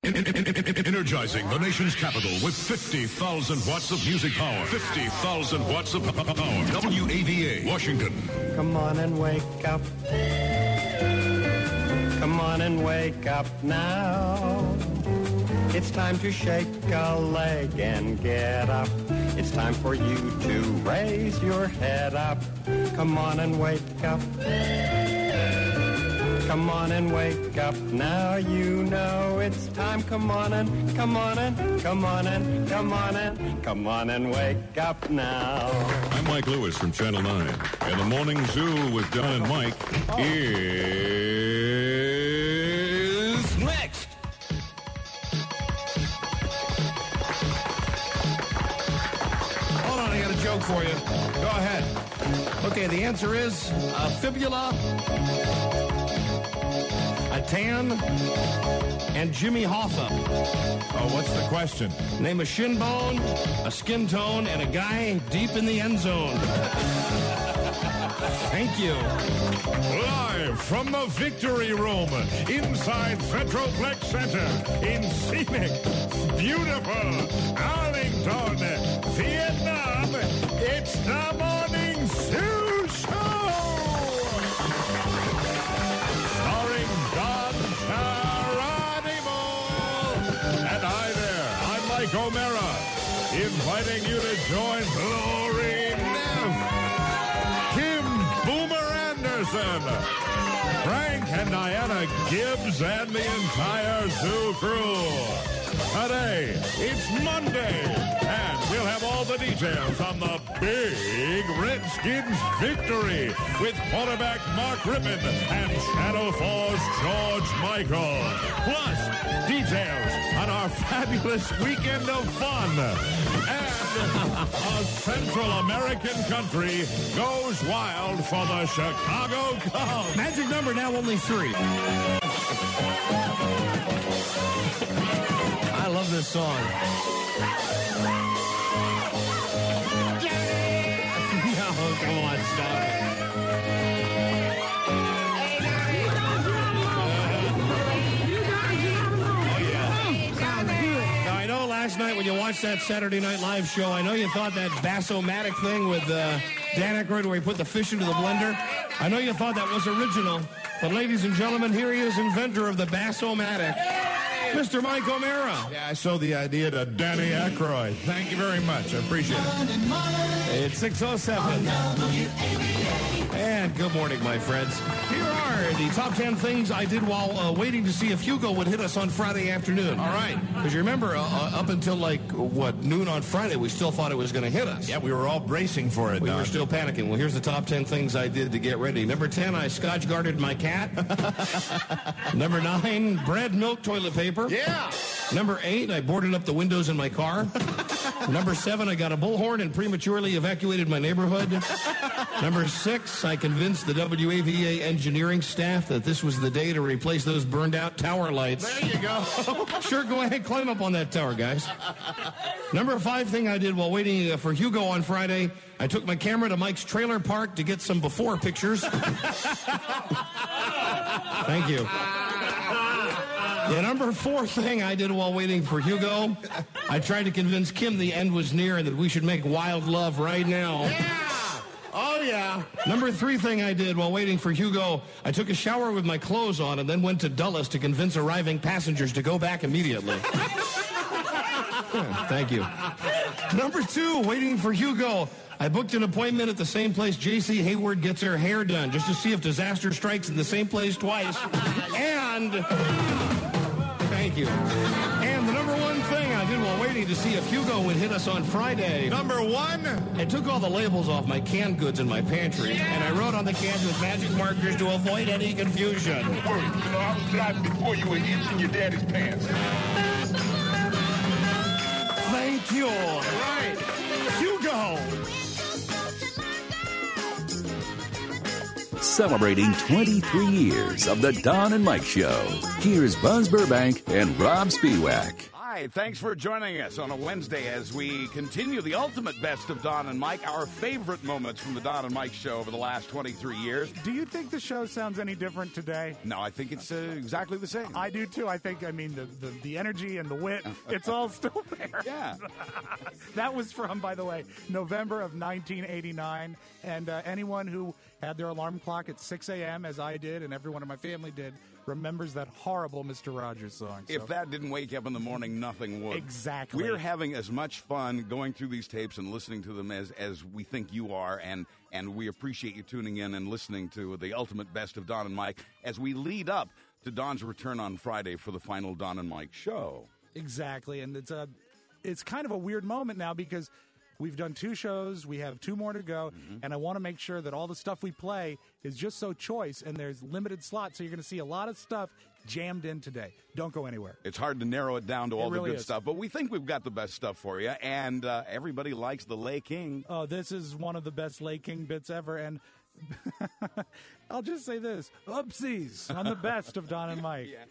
Energizing the nation's capital with 50,000 watts of music power. 50,000 watts of power. WAVA, Washington. Come on and wake up. Come on and wake up now. It's time to shake a leg and get up. It's time for you to raise your head up. Come on and wake up. Come on and wake up now, you know it's time. Come on and, come on and, come on and, come on and, come on and wake up now. I'm Mike Lewis from Channel 9. And the Morning Zoo with Don and Mike is next. Hold on, I got a joke for you. Go ahead. Okay, the answer is a fibula, a tan, and Jimmy Hoffa. Oh, what's the question? Name a shin bone, a skin tone, and a guy deep in the end zone. Thank you. Live from the Victory Room inside Metroplex Center in scenic, beautiful Arlington, Vietnam, it's the Morning Zoo Show! Starring Don Geronimo. And hi there, I'm Mike O'Mara, inviting you to join Lori Neff, Kim Boomer Anderson, Frank and Diana Gibbs, and the entire zoo crew. Today, it's Monday, and we'll have all the details on the big Redskins victory with quarterback Mark Rippon and Channel 4's George Michael. Plus, details on our fabulous weekend of fun. And a Central American country goes wild for the Chicago Cubs. Magic number now only 3. I love this song. No, come on, stop it. Now, I know last night when you watched that Saturday Night Live show, I know you thought that Bass-O-Matic thing with Dan Aykroyd where he put the fish into the blender, I know you thought that was original, but ladies and gentlemen, here he is, inventor of the Bass-O-Matic, Mr. Mike O'Mara. Yeah, I sold the idea to Danny Aykroyd. Thank you very much. I appreciate it. It's 6:07. And good morning, my friends. Here are the top 10 things I did while waiting to see if Hugo would hit us on Friday afternoon. All right. Because you remember, up until noon on Friday, we still thought it was going to hit us. Yeah, we were all bracing for it. We were still panicking. Well, here's the top 10 things I did to get ready. Number 10, I scotch guarded my cat. Number 9, bread, milk, toilet paper. Yeah. Number 8, I boarded up the windows in my car. Number 7, I got a bullhorn and prematurely evacuated my neighborhood. Number 6, I convinced the WAVA engineering staff that this was the day to replace those burned out tower lights. There you go. Sure, go ahead, climb up on that tower, guys. Number 5 thing I did while waiting for Hugo on Friday, I took my camera to Mike's trailer park to get some before pictures. Thank you. The number 4 thing I did while waiting for Hugo, I tried to convince Kim the end was near and that we should make wild love right now. Yeah. Oh, yeah. Number 3 thing I did while waiting for Hugo, I took a shower with my clothes on and then went to Dulles to convince arriving passengers to go back immediately. Thank you. Number 2, waiting for Hugo, I booked an appointment at the same place J.C. Hayward gets her hair done just to see if disaster strikes in the same place twice. And... Thank you. And the number 1 thing I did while waiting to see if Hugo would hit us on Friday. Number 1? I took all the labels off my canned goods in my pantry, and I wrote on the cans with magic markers to avoid any confusion. I was driving before you were in your daddy's pants. Thank you. Right. Hugo. Celebrating 23 years of the Don and Mike Show. Here's Buzz Burbank and Rob Spiewak. Hi, right. Thanks for joining us on a Wednesday as we continue the ultimate best of Don and Mike, our favorite moments from the Don and Mike show over the last 23 years. Do you think the show sounds any different today? No, I think it's exactly the same. I do, too. I mean, the energy and the wit, it's all still there. Yeah. That was from, by the way, November of 1989. And anyone who had their alarm clock at 6 a.m., as I did and everyone in my family did, remembers that horrible Mr. Rogers song. If that didn't wake you up in the morning, nothing would. Exactly. We're having as much fun going through these tapes and listening to them as we think you are, and we appreciate you tuning in and listening to the ultimate best of Don and Mike as we lead up to Don's return on Friday for the final Don and Mike show. Exactly, and it's kind of a weird moment now because we've done 2 shows, we have 2 more to go, and I want to make sure that all the stuff we play is just so choice, and there's limited slots, so you're going to see a lot of stuff jammed in today. Don't go anywhere. It's hard to narrow it down to all really the good is. stuff, but we think we've got the best stuff for you, and everybody likes the Lay King. Oh, this is one of the best Lay King bits ever, and I'll just say this. Oopsies on the best of Don and Mike. Yeah.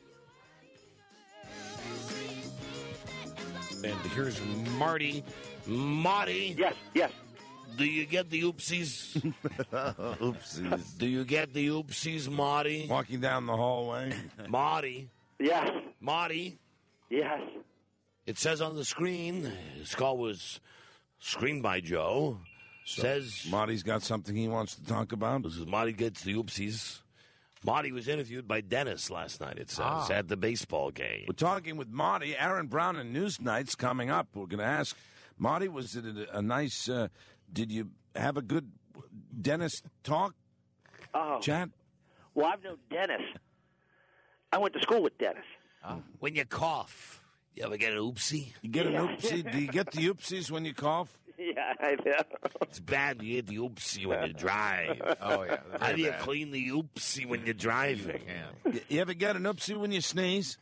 And here's Marty. Marty. Yes. Do you get the oopsies? Oopsies. Do you get the oopsies, Marty? Walking down the hallway. Marty. Yes. Marty. Yes. It says on the screen, his call was screened by Joe. Says Marty's got something he wants to talk about. This is Marty gets the oopsies. Marty was interviewed by Dennis last night, it says, at the baseball game. We're talking with Marty. Aaron Brown and Newsnight's coming up. We're going to ask Marty, was it a nice, did you have a good Dennis talk? Chat? Well, I've known Dennis. I went to school with Dennis. When you cough, you ever get an oopsie? You get an oopsie? Do you get the oopsies when you cough? Yeah, I know. It's bad you get the oopsie when you drive. Oh, yeah. How do you clean the oopsie when you're driving? You ever get an oopsie when you sneeze?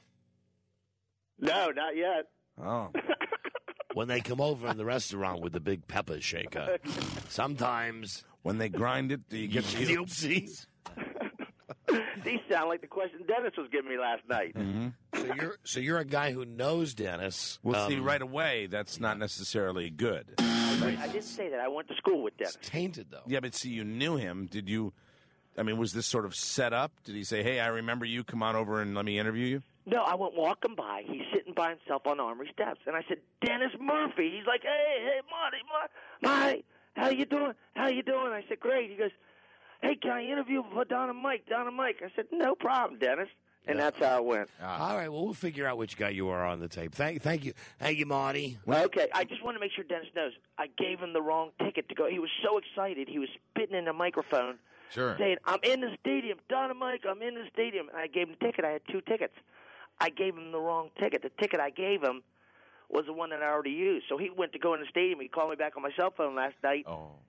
No, not yet. Oh. When they come over in the restaurant with the big pepper shaker, sometimes when they grind it, do you get the oopsies? These sound like the question Dennis was giving me last night. Mm-hmm. So you're a guy who knows Dennis. We'll see right away. That's not necessarily good. I didn't say that. I went to school with Dennis. It's tainted, though. Yeah, but see, you knew him. Did you? I mean, was this sort of set up? Did he say, "Hey, I remember you. Come on over and let me interview you"? No, I went walking by. He's sitting by himself on the Armory steps, and I said, "Dennis Murphy." He's like, "Hey, Marty, how you doing? How you doing?" I said, "Great." He goes, "Hey, can I interview for Don and Mike?" I said, "No problem, Dennis." And that's how it went. All right, well, we'll figure out which guy you are on the tape. Thank you, Marty. Okay, I just want to make sure Dennis knows. I gave him the wrong ticket to go. He was so excited. He was spitting in the microphone, saying, "I'm in the stadium, Don and Mike, I'm in the stadium." And I gave him a ticket. I had 2 tickets. I gave him the wrong ticket. The ticket I gave him was the one that I already used. So he went to go in the stadium. He called me back on my cell phone last night.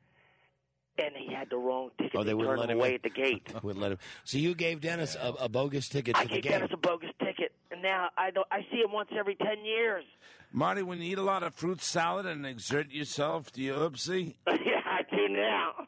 And he had the wrong ticket. Oh, they wouldn't turned let him him away in? at the gate. Wouldn't let him. So you gave Dennis a bogus ticket to I the gave game. Dennis a bogus ticket, and now I see him once every 10 years. Marty, when you eat a lot of fruit salad and exert yourself, do you oopsie? Yeah, I do now.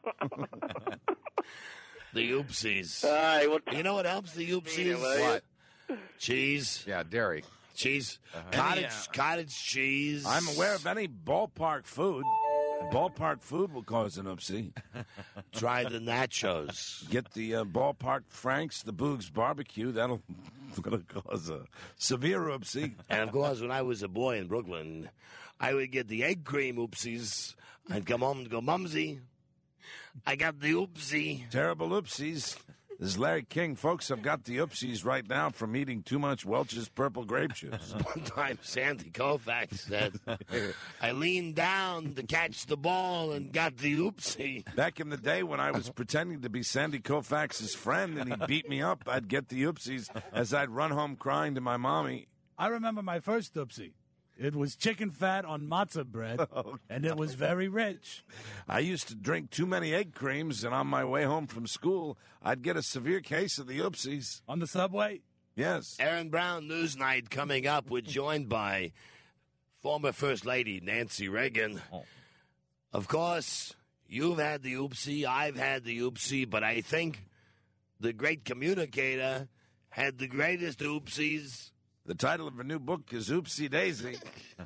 The oopsies. All right, well, you know what helps the oopsies? What? Cheese. Yeah, dairy. Cheese. Cottage cheese. I'm aware of any ballpark food. Ballpark food will cause an oopsie. Try the nachos. Get the ballpark Franks, the Boogs barbecue. That'll cause a severe oopsie. And of course, when I was a boy in Brooklyn, I would get the egg cream oopsies. I'd come home and go, "Mumsy, I got the oopsie." Terrible oopsies. This is Larry King. Folks, I've got the oopsies right now from eating too much Welch's purple grape juice. One time, Sandy Koufax said, "I leaned down to catch the ball and got the oopsie." Back in the day when I was pretending to be Sandy Koufax's friend and he beat me up, I'd get the oopsies as I'd run home crying to my mommy. I remember my first oopsie. It was chicken fat on matzah bread, and it was very rich. I used to drink too many egg creams, and on my way home from school, I'd get a severe case of the oopsies. On the subway? Yes. Aaron Brown Newsnight coming up. We're joined by former First Lady Nancy Reagan. Of course, you've had the oopsie, I've had the oopsie, but I think the great communicator had the greatest oopsies. The title of her new book is Oopsie Daisy.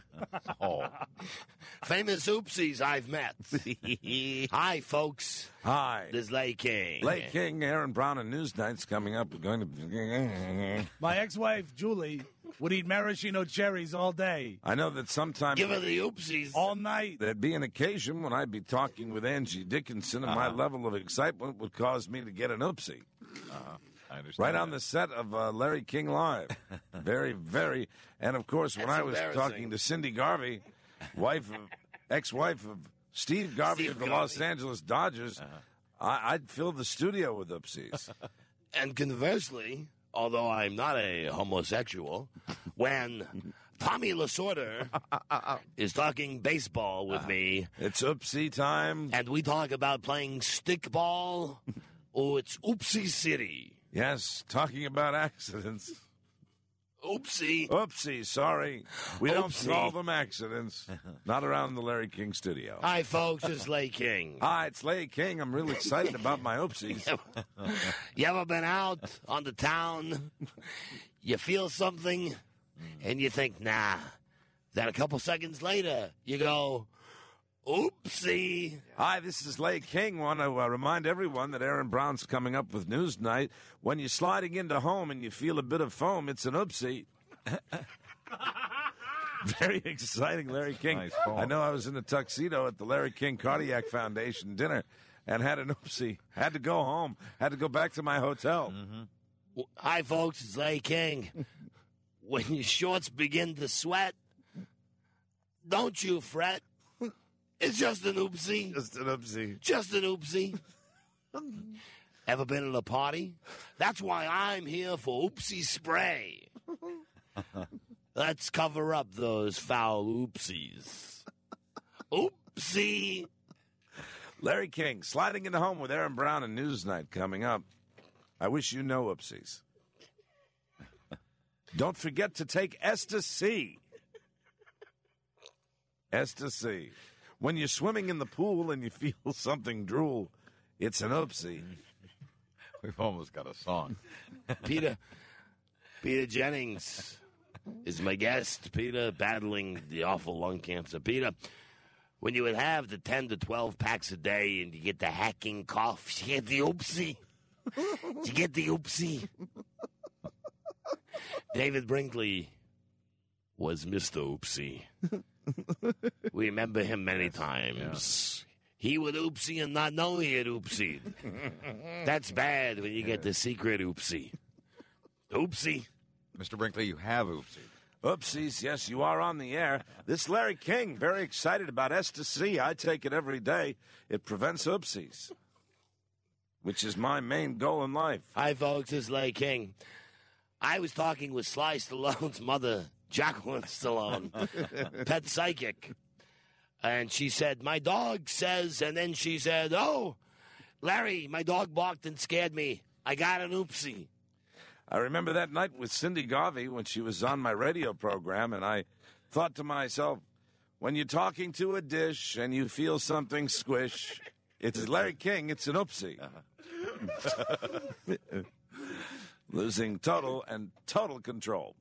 Famous oopsies I've met. Hi, folks. Hi. This is Lay King. Lay King, Aaron Brown, and Newsnight's coming up. We're going to... My ex-wife, Julie, would eat maraschino cherries all day. I know that sometimes... Give her the oopsies. All night. There'd be an occasion when I'd be talking with Angie Dickinson, and my level of excitement would cause me to get an oopsie. I understand. Right on the set of Larry King Live. Very, very... And, of course, when I was talking to Cindy Garvey, ex-wife of Steve Garvey of the Los Angeles Dodgers, I'd fill the studio with oopsies. And conversely, although I'm not a homosexual, when Tommy Lasorda is talking baseball with me... It's oopsie time. And we talk about playing stickball, it's Oopsie City. Yes, talking about accidents. Oopsie. Oopsie, sorry. We don't call them accidents. Not around the Larry King studio. Hi, folks. It's Lay King. Hi, it's Lay King. I'm really excited about my oopsies. You ever been out on the town? You feel something, and you think, nah. Then a couple seconds later, you go, oopsie. Hi, this is Lay King. Want to remind everyone that Aaron Brown's coming up with Newsnight. When you're sliding into home and you feel a bit of foam, it's an oopsie. Very exciting, Larry King. Nice I know I was in a tuxedo at the Larry King Cardiac Foundation dinner and had an oopsie. Had to go home. Had to go back to my hotel. Mm-hmm. Hi, folks. It's Lay King. When your shorts begin to sweat, don't you fret. It's just an oopsie. Just an oopsie. Just an oopsie. Ever been at a party? That's why I'm here for Oopsie Spray. Let's cover up those foul oopsies. Oopsie. Larry King, sliding into home with Aaron Brown and Newsnight coming up. I wish you know oopsies. Don't forget to take S to C. S to C. When you're swimming in the pool and you feel something drool, it's an oopsie. We've almost got a song. Peter Jennings is my guest. Peter, battling the awful lung cancer. Peter, when you would have the 10 to 12 packs a day and you get the hacking cough, you get the oopsie. You get the oopsie. David Brinkley was Mr. Oopsie. We remember him many times. He would oopsie and not know he had oopsied. That's bad when you get the secret oopsie. Oopsie. Mr. Brinkley, you have oopsie. Oopsies, yes, you are on the air. This Larry King, very excited about S to C. I take it every day. It prevents oopsies, which is my main goal in life. Hi, folks, this is Larry King. I was talking with Sly Stallone's mother, Jacqueline Stallone, pet psychic. And she said, my dog says, and then she said, oh, Larry, my dog barked and scared me. I got an oopsie. I remember that night with Cindy Garvey when she was on my radio program, and I thought to myself, when you're talking to a dish and you feel something squish, it's Larry King, it's an oopsie. Losing total control.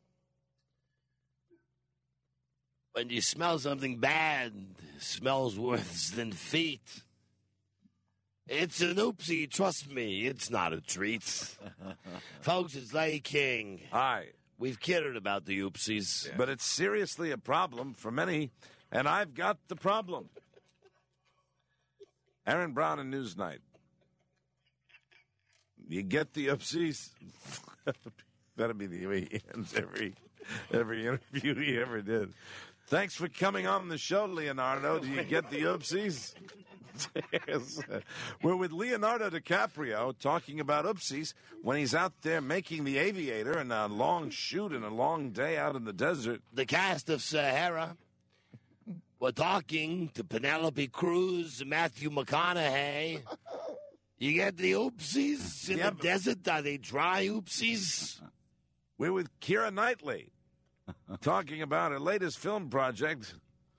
When you smell something bad, smells worse than feet. It's an oopsie, trust me, it's not a treat. Folks, it's Larry King. Hi. We've kidded about the oopsies. But it's seriously a problem for many, and I've got the problem. Aaron Brown and Newsnight. You get the oopsies? That'll be the way he ends every interview he ever did. Thanks for coming on the show, Leonardo. Do you get the oopsies? Yes. We're with Leonardo DiCaprio talking about oopsies when he's out there making The Aviator and a long shoot and a long day out in the desert. The cast of Sahara. We're talking to Penelope Cruz, Matthew McConaughey. You get the oopsies in the desert? Are they dry oopsies? We're with Keira Knightley talking about her latest film project.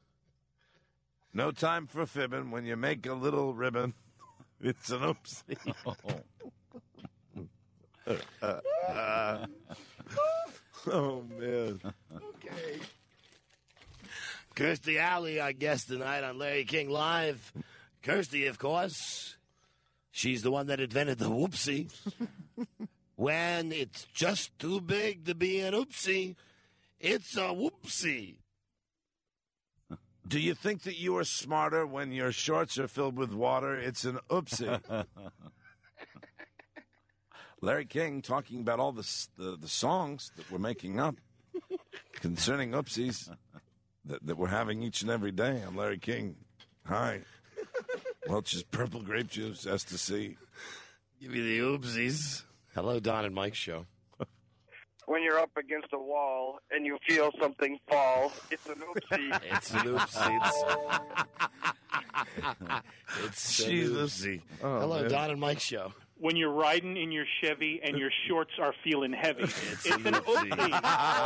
No time for fibbing. When you make a little ribbon, it's an oopsie. Oh, man. Okay. Kirstie Alley, our guest tonight on Larry King Live. Kirstie, of course, she's the one that invented the whoopsie. When it's just too big to be an oopsie, it's a whoopsie. Do you think that you are smarter when your shorts are filled with water? It's an oopsie. Larry King talking about all the songs that we're making up concerning oopsies that we're having each and every day. I'm Larry King. Hi. Welch's Purple Grape Juice, S-to-C. Give me the oopsies. Hello, Don and Mike Show. When you're up against a wall and you feel something fall, it's an oopsie. It's an oopsie. It's an oopsie. Oh, hello, man. Don and Mike Show. When you're riding in your Chevy and your shorts are feeling heavy, it's an oopsie.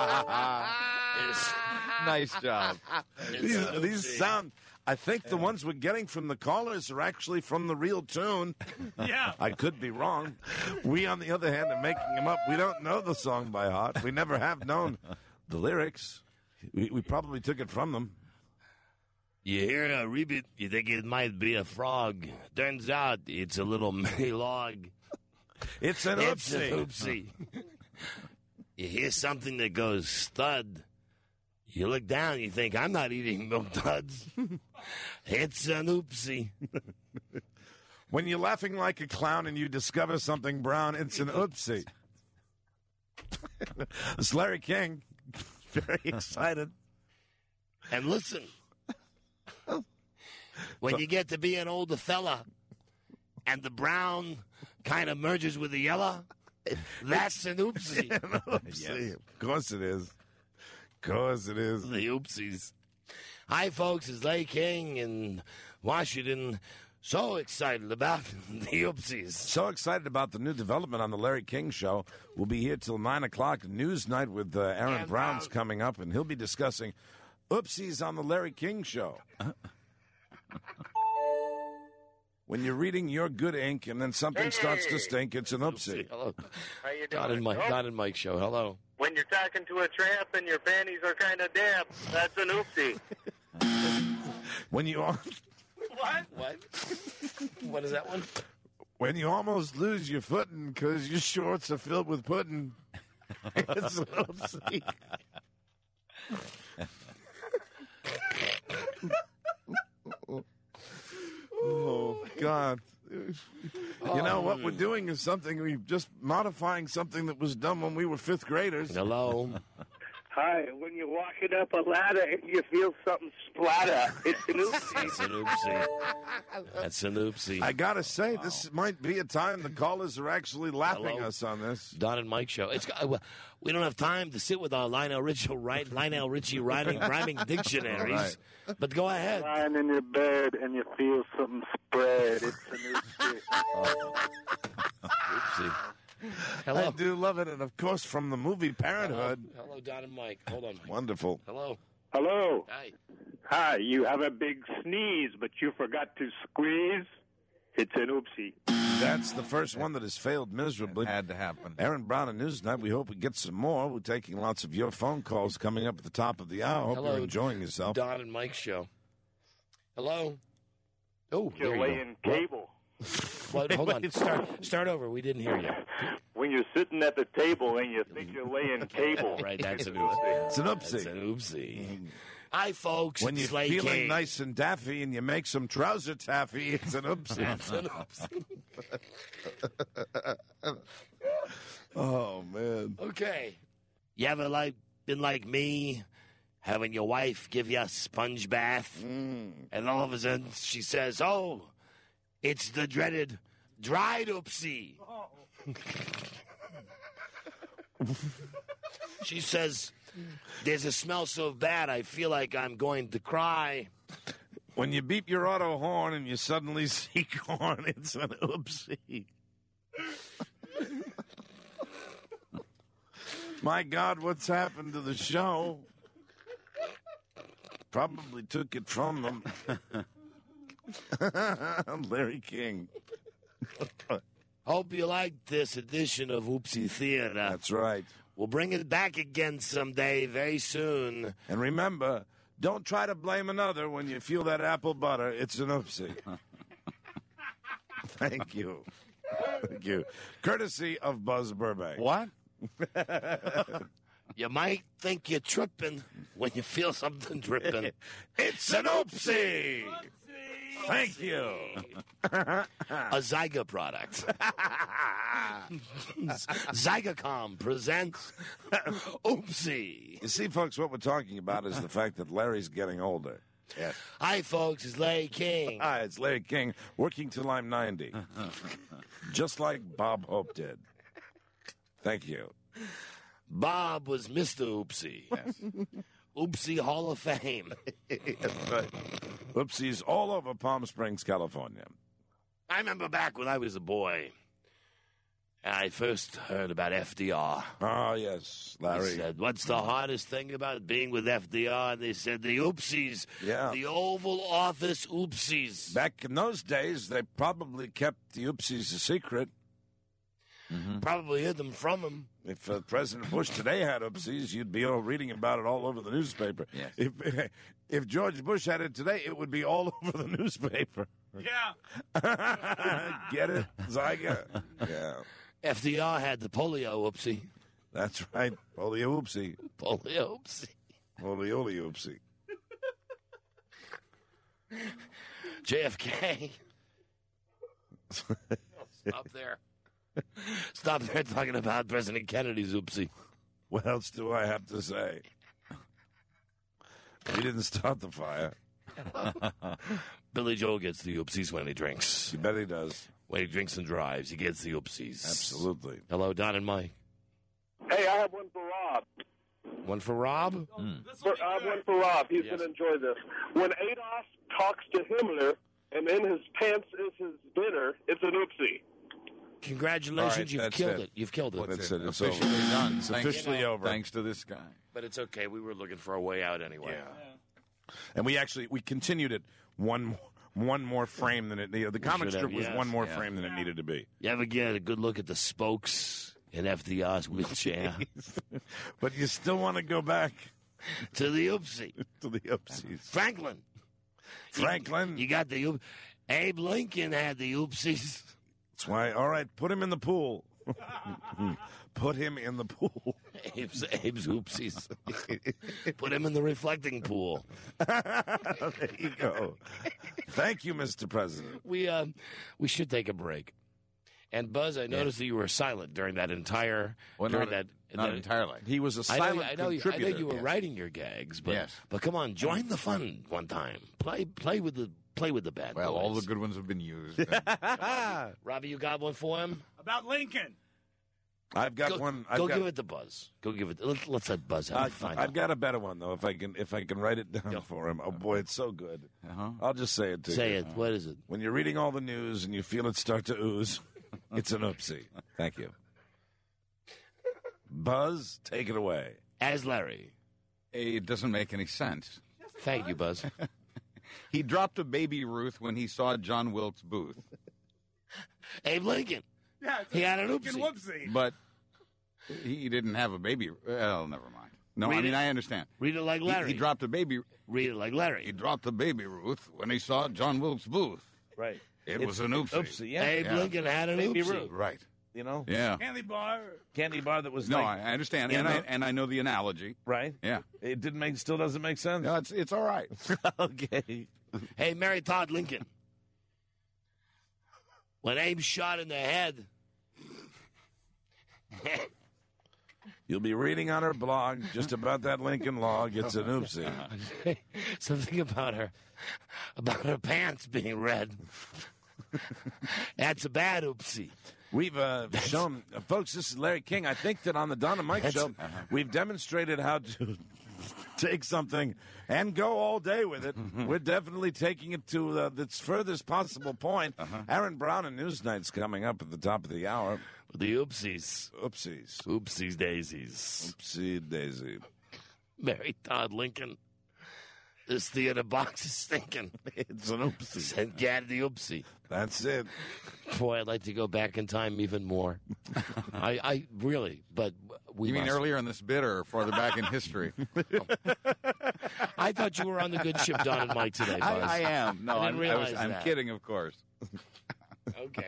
Nice job. These sound... I think the ones we're getting from the callers are actually from the real tune. Yeah. I could be wrong. We, on the other hand, are making them up. We don't know the song by heart. We never have known the lyrics. We probably took it from them. You hear a repeat, you think it might be a frog. Turns out it's a little mini log. It's an oopsie. It's an oopsie. You hear something that goes stud. You look down, you think, I'm not eating milk duds. It's an oopsie. When you're laughing like a clown and you discover something brown, it's an oopsie. It's Larry King. Very excited. And listen, when you get to be an older fella and the brown kind of merges with the yellow, that's an oopsie. An oopsie. Yes. Of course it is. Of course it is. The oopsies. Hi, folks. It's Larry King in Washington. So excited about the oopsies. So excited about the new development on the Larry King Show. We'll be here till 9 o'clock. News night with Aaron Brown's coming up, and he'll be discussing oopsies on the Larry King Show. When you're reading your good ink and then something starts to stink, it's an oopsie. Hello. How you doing? Don and Mike Show. Hello. When you're talking to a tramp and your panties are kind of damp, that's an oopsie. When you What? What is that one? When you almost lose your footing because your shorts are filled with pudding, it's an oopsie. Oh, God. You know, what we're doing is something, we're just modifying something that was done when we were fifth graders. Hello. Hi, when you're walking up a ladder and you feel something splatter, it's an oopsie. That's an oopsie. That's an oopsie. I got to say, this might be a time the callers are actually lapping us on this. Don and Mike Show. We don't have time to sit with our Lionel Richie rhyming dictionaries. Right. But go ahead. Lying in your bed and you feel something spread. It's an oopsie. Oopsie. Hello. I do love it. And, of course, from the movie Parenthood. Hello, Don and Mike. Hold on, Mike. Wonderful. Hello. Hello. Hi. Hi, you have a big sneeze, but you forgot to squeeze. It's an oopsie. That's the first one that has failed miserably. It had to happen. Aaron Brown and Newsnight, we hope we get some more. We're taking lots of your phone calls coming up at the top of the hour. Hope you're enjoying yourself. Don and Mike Show. Hello. Oh, you're laying cable. What? Hold on. Start over. We didn't hear you. When you're sitting at the table and you think you're laying cable. Right, that's an oopsie. It's an oopsie. That's an oopsie. Hi, folks. When you're feeling nice and daffy and you make some trouser taffy, it's an oopsie. It's an oopsie. Oh, man. Okay. You ever been like me, having your wife give you a sponge bath, and all of a sudden she says, "Oh, it's the dreaded dried oopsie." Oh. She says, "There's a smell so bad I feel like I'm going to cry." When you beep your auto horn and you suddenly see corn, it's an oopsie. My God, what's happened to the show? Probably took it from them. Larry King. Hope you liked this edition of Oopsie Theater. That's right. We'll bring it back again someday, very soon. And remember, don't try to blame another when you feel that apple butter. It's an oopsie. Thank you. Thank you. Courtesy of Buzz Burbank. What? You might think you're tripping when you feel something dripping. It's an oopsie. Thank you. A Zyga product. Zygacom presents Oopsie. You see, folks, what we're talking about is the fact that Larry's getting older. Yes. Hi, folks. It's Larry King. Hi, it's Larry King, working till I'm 90. Just like Bob Hope did. Thank you. Bob was Mr. Oopsie. Yes. Oopsie Hall of Fame. That's right. Oopsies all over Palm Springs, California. I remember back when I was a boy, I first heard about FDR. Oh, yes, Larry. They said, what's the hardest thing about being with FDR? And they said, the oopsies. Yeah. The Oval Office oopsies. Back in those days, they probably kept the oopsies a secret. Mm-hmm. Probably hid them from him. If President Bush today had oopsies, you'd be all reading about it all over the newspaper. Yes. If George Bush had it today, it would be all over the newspaper. Yeah. Get it? Zyga. Yeah. FDR had the polio oopsie. That's right. Polio oopsie. Polio oopsie. Polio oopsie. JFK. Stop there. Stop there talking about President Kennedy's oopsie. What else do I have to say? He didn't start the fire. Billy Joel gets the oopsies when he drinks. You bet he does. When he drinks and drives, he gets the oopsies. Absolutely. Hello, Don and Mike. Hey, I have one for Rob. One for Rob? I have one for Rob. He's going to enjoy this. When Adolf talks to Himmler and in his pants is his dinner, it's an oopsie. Congratulations, right, you've killed it. You've killed it. That's it. It's officially over. done. It's officially over. Thanks to this guy. But it's okay. We were looking for a way out anyway. Yeah. And we continued it one more frame than it needed. The comic strip was one more frame than it needed to be. You ever get a good look at the spokes in FDR's wheelchair? But you still want to go back to the oopsie. To the oopsies. Franklin. You got the Abe Lincoln had the oopsies. That's why, all right, put him in the pool. Put him in the pool. Abe's oopsies. Put him in the reflecting pool. There you go. Thank you, Mr. President. We should take a break. And Buzz, I noticed that you were silent during that entire. Well, not entirely. He was a silent contributor. I know you were writing your gags, but come on, join the fun one time. Play with the bad boys. Well, all the good ones have been used. Robbie, you got one for him? About Lincoln. I've got one. Give it to Buzz. Go give it. Let's let Buzz have find I've got a better one though. If I can write it down for him. Oh boy, it's so good. I'll just say it to you. Say it. What is it? When you're reading all the news and you feel it start to ooze, it's an oopsie. Thank you. Buzz, take it away. As Larry. It doesn't make any sense. Thank you, Buzz. He dropped a Baby Ruth when he saw John Wilkes Booth. Abe Lincoln. Yeah, he had an oopsie. But he didn't have a baby. Well, never mind. No, I understand. Read it like Larry. He dropped a baby. Read it like Larry. He dropped a Baby Ruth when he saw John Wilkes Booth. Right. It was an oopsie. Yeah. Abe Lincoln had an Baby oopsie. Ruth. Right. You know? Yeah. Candy bar that was no, I understand, and I know the analogy. Right. Yeah. It still doesn't make sense. No, it's all right. Okay. Hey, Mary Todd Lincoln. When Abe shot in the head. You'll be reading on her blog just about that Lincoln log. It's an oopsie. Something about her pants being red. That's a bad oopsie. We've shown, folks, this is Larry King. I think that on the Don and Mike show, we've demonstrated how to take something and go all day with it. We're definitely taking it to its furthest possible point. Aaron Brown and Newsnight's coming up at the top of the hour. The oopsies. Oopsies. Oopsies daisies. Oopsie daisy. Mary Todd Lincoln. This theater box is stinking. It's an oopsie. Send Gad the oopsie. That's it. Boy, I'd like to go back in time even more. I really, but we You mean must. earlier in this bit or farther back in history? I thought you were on the good ship, Don and Mike, today, Buzz. I am. No, I didn't realize I'm that. kidding, of course. Okay.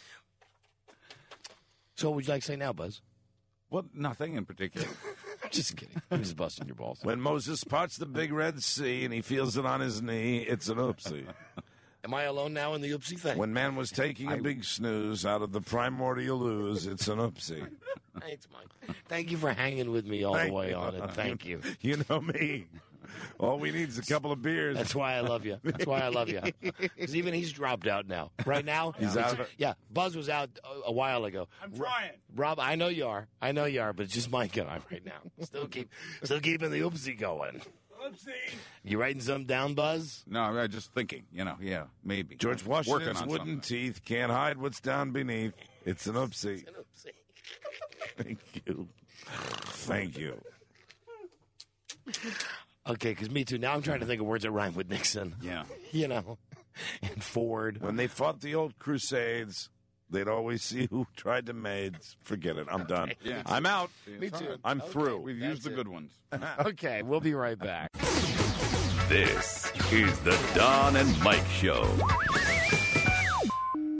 So what would you like to say now, Buzz? Well, nothing in particular. Just kidding. I'm just busting your balls. When Moses parts the big Red Sea and he feels it on his knee, it's an oopsie. Am I alone now in the oopsie thing? When man was taking a big snooze out of the primordial ooze, it's an oopsie. Thanks, Mike. Thank you for hanging with me all the way on it. Thank you. You know me. All we need is a couple of beers. That's why I love you. That's why I love you. Because even he's dropped out now. Right now, He's out of it? Yeah, Buzz was out a while ago. I'm trying. Rob, I know you are. I know you are, but it's just Mike and I right now. Still keeping the oopsie going. Oopsie. You writing something down, Buzz? No, I'm just thinking. Yeah, maybe. George Working Washington's on wooden something. teeth can't hide what's down beneath. It's an oopsie. It's an oopsie. Thank you. Thank you. Okay, because me too. Now I'm trying to think of words that rhyme with Nixon. Yeah. You know, and Ford. When they fought the old Crusades, they'd always see who tried to maids. Forget it. I'm done. Yeah. I'm out. Me too. I'm through. We've used the good ones. Okay, we'll be right back. This is the Don and Mike Show.